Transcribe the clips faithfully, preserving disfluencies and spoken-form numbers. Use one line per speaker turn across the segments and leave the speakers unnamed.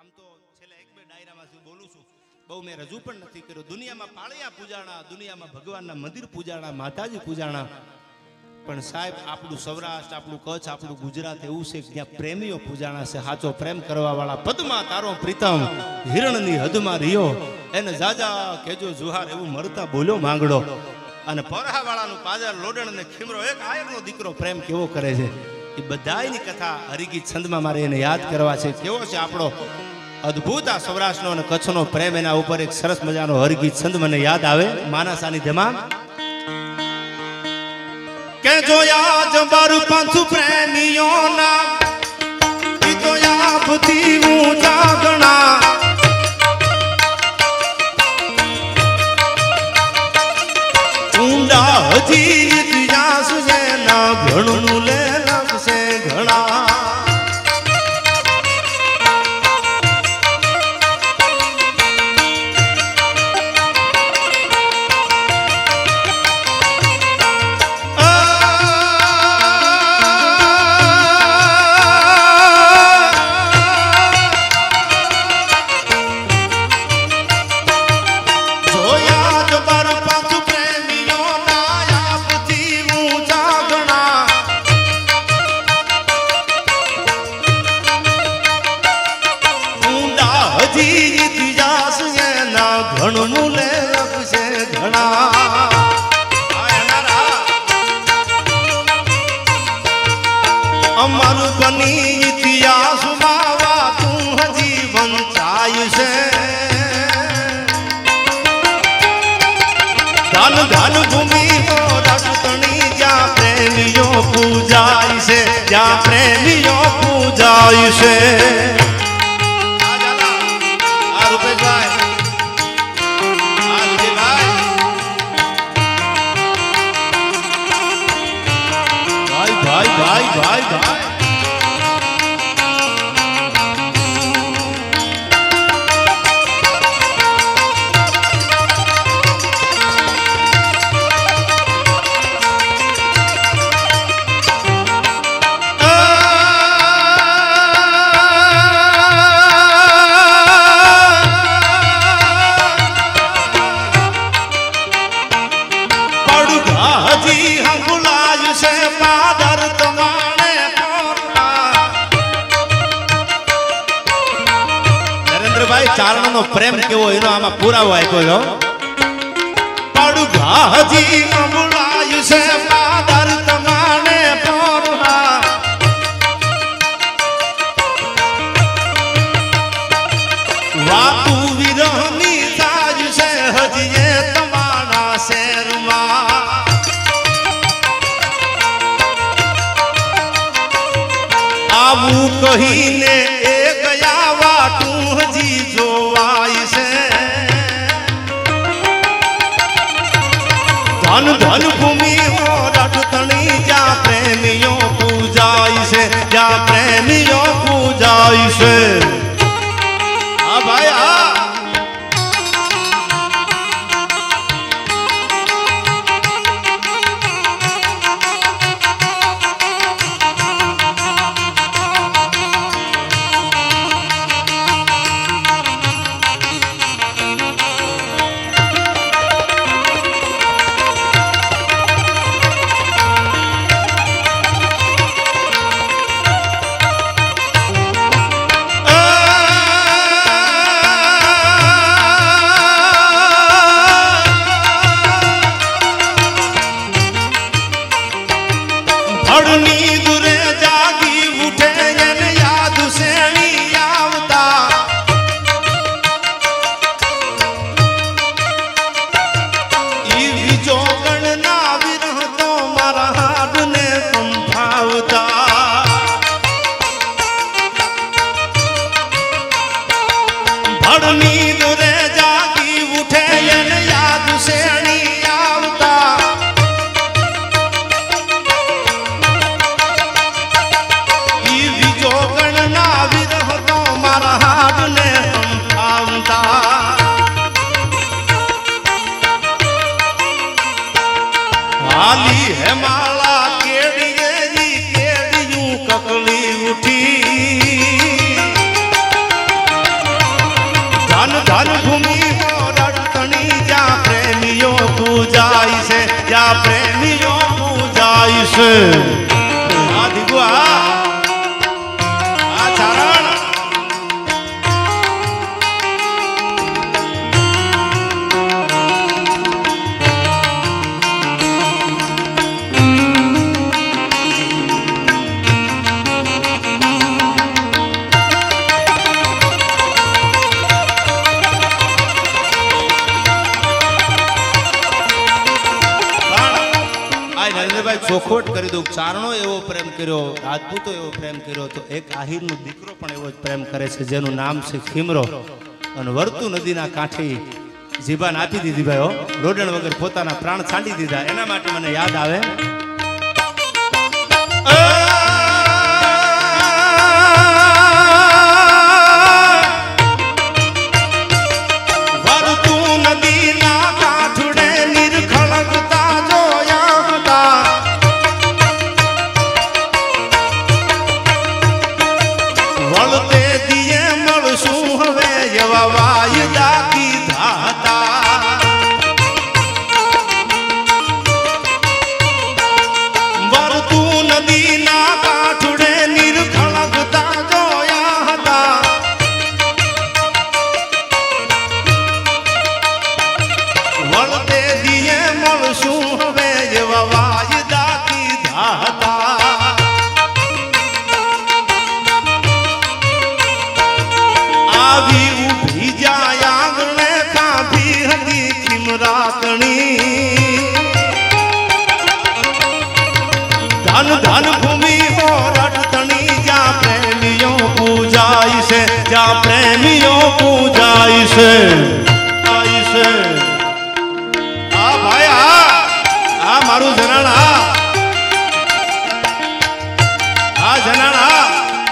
તો છેલ્લા એક બે ડાયરામાં હું બોલું છું, બહુ મેં રજૂ પણ નથી કર્યો. દુનિયામાં પાળિયા પૂજાણા, દુનિયામાં ભગવાનના મંદિર પૂજાણા, માતાજી પૂજાણા, પણ સાહેબ આપણું સૌરાષ્ટ્ર, આપણું કચ્છ, આપણું ગુજરાત એવું છે કે જ્યાં પ્રેમીઓ પૂજાણા છે. સાચો પ્રેમ કરવા વાળા પદમાં તારો પ્રીતમ હિરણની હદમાં રહ્યો, એને જાજા કેજો જુહાર એવું મરતા બોલ્યો માંગડો. અને પરાહા વાળાનું પાદર લોડણ ને ખીમરો, એક આયરનો દીકરો પ્રેમ કેવો કરે છે, એ બધાની કથા હરિગીત છંદમાં મારે એને યાદ કરવા છે. કેવો છે આપણો અદ્ભુત આ સૌરાષ્ટ્રનો અને કચ્છનો પ્રેમ, એના ઉપર એક સરસ મજાનો હરિગીત છંદ મને યાદ આવે માના સાનિધ્યમાં કે જોયા જબર પંથ પ્રેમીઓના ઈ તો આપથી ઊંચા ગણા, ઊંડા હજી ઇતિહાસ જેના ઘણું લે લખશે ઘણા. ઘણું લે લખશે ઘણા. અમારું બની ઇતિહાસમાં વાતું હજી વંચાય છે. ધન ધન ભૂમિ રટતણી જ્યાં પ્રેમીઓ પૂજાય છે, જ્યાં પ્રેમીઓ પૂજાય છે. આ રૂપેશભાઈ, ભાઈ ભાઈ ભાઈ ભાઈ ચારણ નો પ્રેમ કેવો એનો આમાં પુરાવો આપ્યો છે. પડઘા હજી અમલાય છે પાદર તમાને પોરવા, વાતુ વિરહની તાજ છે હજી એ તમારા શહેરમાં. આવું કહીને એ ગયા વાટું હજી જોવાય છે. ધન ધન ભૂમિ હો રટતણી જ્યાં પ્રેમીઓ પૂજાય છે, જ્યાં પ્રેમીઓ પૂજાય છે. હા ભાઈ હા. ધન ધન ભૂમિ રડતણી જ્યાં પ્રેમીઓ પૂજાય છે જ્યાં પ્રેમીઓ પૂજાય છે આ દીગુ આ આ ચારણ ચોખવટ કરી દઉં ચારણો એવો પ્રેમ કર્યો રાજપૂતો એવો પ્રેમ કર્યો તો એક આહિરનો દીકરો પણ એવો જ પ્રેમ કરે છે જેનું નામ છે ખીમરો અને વર્તુ નદીના કાંઠે જીભાન આપી દીધી ભાઈઓ રોડણ વગર પોતાના પ્રાણ છાંડી દીધા એના માટે મને યાદ આવે ધન ધન ભૂમિ હો રડતણી જ્યાં પ્રેમીઓ પૂજાય છે જ્યાં પ્રેમીઓ પૂજાય છે આય છે આ ભાઈ આ આ મારું જનાણ આ આ જનાણ આ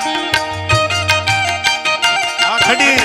આ ખડી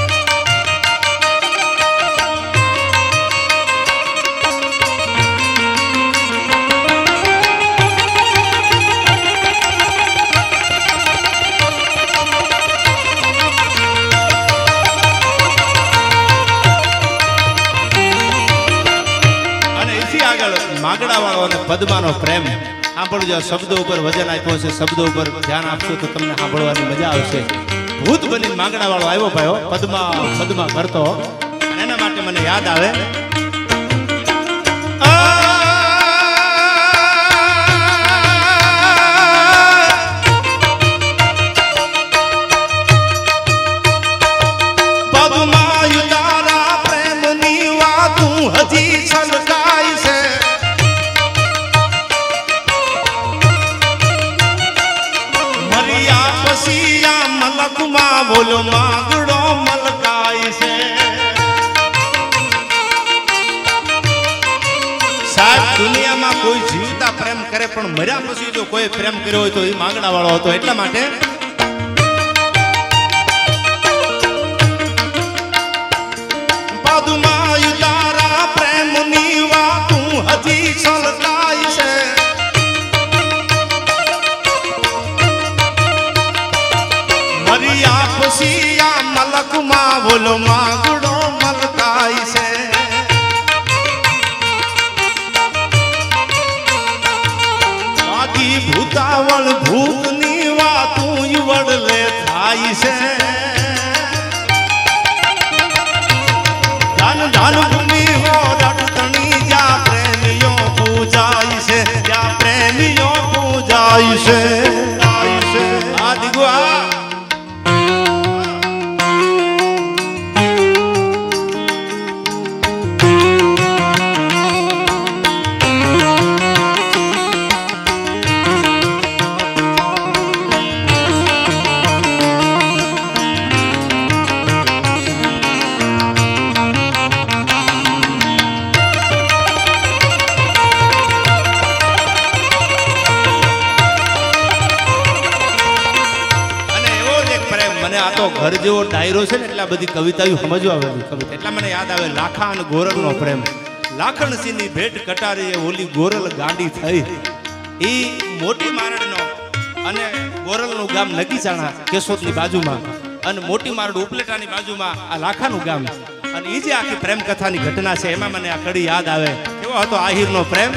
માગડા વાળો અને પદ્માનો પ્રેમ સાંભળજો શબ્દો ઉપર વજન આપ્યો છે શબ્દો ઉપર ધ્યાન આપશો તો તમને સાંભળવાની મજા આવશે ભૂત બની માગડા વાળો આવ્યો ભાઈઓ પદ્મા પદ્મા કરતો એના માટે મને યાદ આવે બોલો માગડો મલકાય છે સાહેબ દુનિયામાં કોઈ જીવતા પ્રેમ કરે પણ મર્યા પછી જો કોઈ પ્રેમ કર્યો હોય તો એ માગડા વાળો હતો એટલા માટે પદ્માયુ તારા પ્રેમની વાતું હજી છલકાય છે મરિયા પછી આ મલકમાં બોલો માગડો મલકાય છે બાકી ભૂતાવળ ભૂતની વાતું વડલે થાય છે ધન ધન ભૂમિ હો રડતણી જ્યાં પ્રેમીઓ પૂજાય છે જ્યાં પ્રેમીઓ પૂજાય છે આ દીગો આ ઘર જેવો ડાયરો છે ને એટલા બધી કવિતાઓ સમજવા વાળી કવિતા એટલા મને યાદ આવે લાખા અને ગોરલનો પ્રેમ લાખણસિંહની ભેટ કટારી ઓલી ગોરલ ગાંડી થઈ એ મોટી મારણનો અને ગોરલનું ગામ નગીચાણા કેશોદની બાજુમાં અને મોટી મારડ ઉપલેટાની બાજુમાં આ લાખાનું ગામ અને એ જે આખી પ્રેમ કથાની ઘટના છે એમાં મને આ કડી યાદ આવે કેવો હતો આહિરનો પ્રેમ.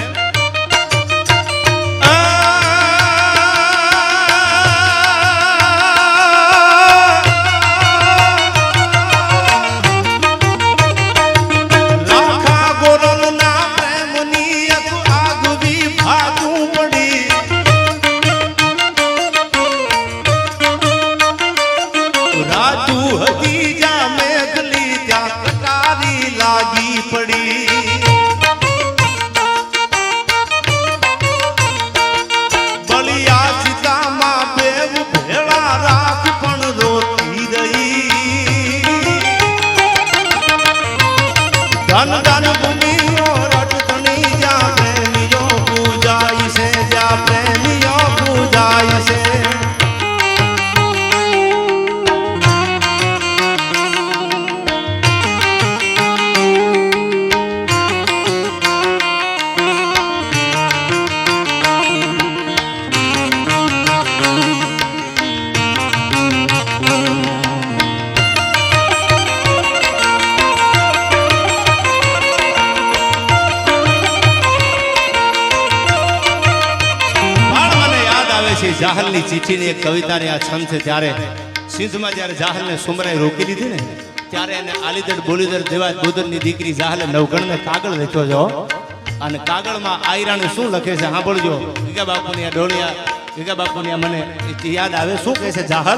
જાહલની ચિઠ્ઠીની એક કવિતાની આ છંદ છે ત્યારે સિંધમાં જ્યારે જાહલને સુમરાએ રોકી લીધી ને ત્યારે એને આલીદડ બોલીદડ દેવા ગોદરની દીકરી જાહલે નવગણને કાગળ લખ્યો છો અને કાગળમાં આયરાને શું લખે છે સાંભળજો. ગીગા બાપુની આ ડોલિયા ગીગા બાપુની મને યાદ આવે શું કહે છે જાહલ.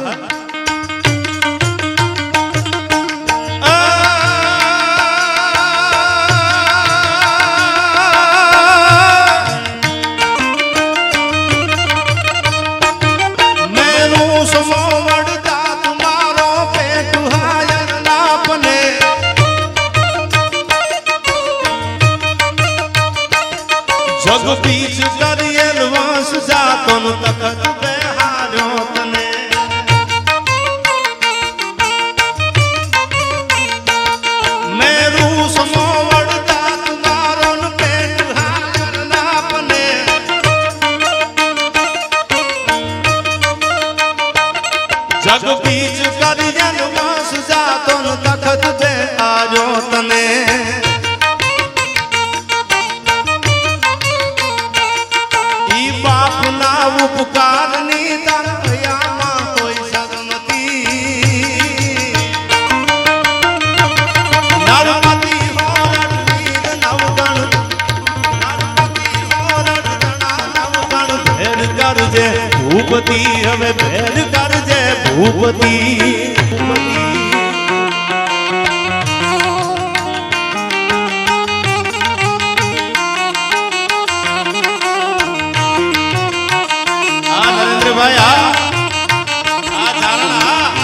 जग बीच करियल वास जातन तकत बेहार्यो तने मेरू समो वड़ता तुम्हारों पेट हार नापने जग बीच करियल वास जातन तकत बेहार्यो तने उपकारनी दरयामा कोई सदमती नरपति होरड वीर नवगण नरपति होरड दना नवगण भेड़ करजे भूपति हमें भेड़ करजे भूपति भूपति भाई आ आ चालना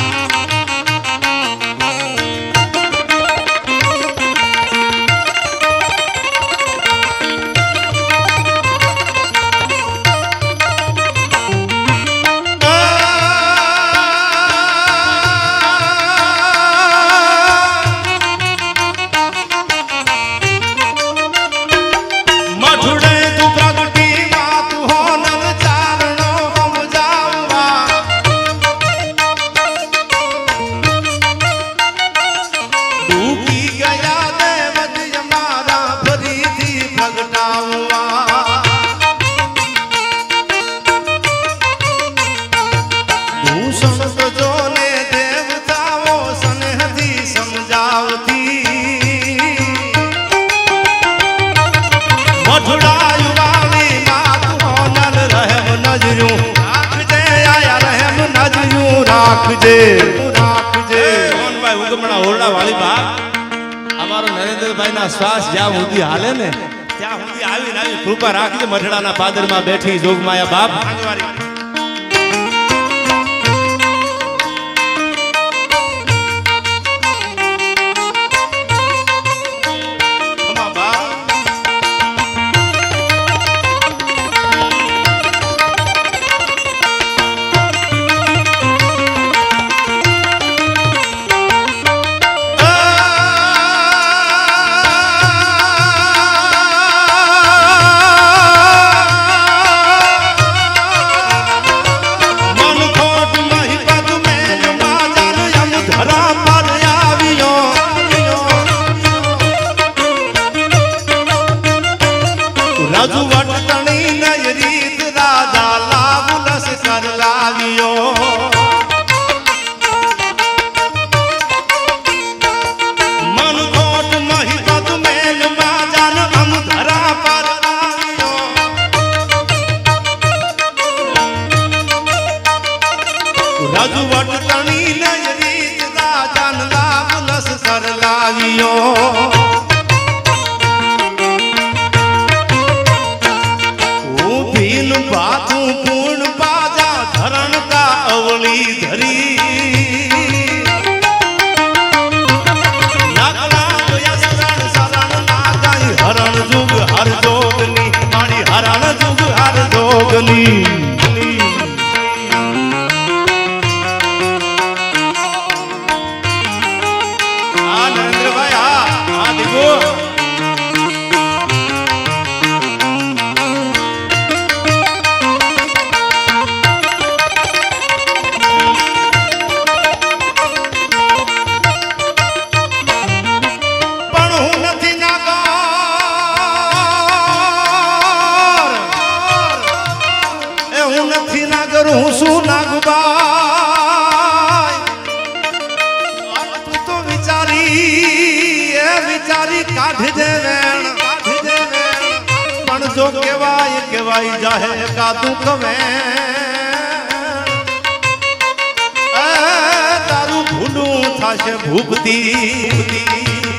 मठुड़े तू प्रगटी बात हो नल चारणो રાખજે રાખજે મોહનભાઈ ઉગમણા ઓરડા વાળી બા અમારો નરેન્દ્રભાઈ ના શ્વાસ જ્યાં સુધી હાલે ને ત્યાં સુધી આવીને આવી કૃપા રાખજે. મઠડાના પાદરમાં બેઠી જોગમાયા બાપ ભાંગવારી રાજુ વટતણી નય રીત રાજા લાવ લશ્કર લાવ્યો મન કોટ મહિપત મેલ માજાન અમ ધરા પર આવ્યો રાજુ વટતણી નય રીત રાજાન લાવ લશ્કર લાવ્યો बातू पूर्ण बाजा धरण का अवली धरी नागला जोया शरण शरण ना जाई हरण जुग हर जोगनी मारी हरण जुग हर जोगनी आ नरेंद्र भाई आ आ देखो હું શું નાગબાઈ તું તો વિચારી એ વિચારી કાઢજે વેણ કાઢજે વેણ પણ જો કહેવાય કહેવાય જાહે કાતું કવે એ તારું ભૂલું થાશે ભૂપતી